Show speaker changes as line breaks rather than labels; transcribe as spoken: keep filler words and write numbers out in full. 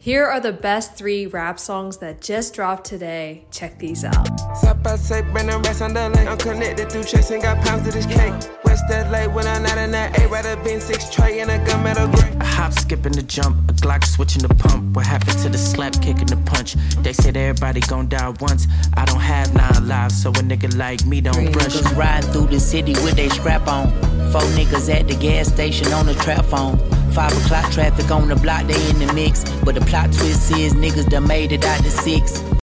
Here are the best three rap songs that just dropped today. Check these out.
South by say, Brandon rest on the lake. I'm connected through chasing, got pounds of this cake. West that late when I'm not in that eight. Rather been six tray and a gunmetal grip.
A hop, skipping the jump, a Glock switching the pump. What happened to the slap, kicking the punch? They said everybody gon' die once. I don't have nine lives, so a nigga like me don't
Three
rush.
niggas riding through the city with they scrap on. Four niggas at the gas station on the trap phone. Five o'clock traffic on the block, they in the mix. But the plot twist is niggas done made it out to six.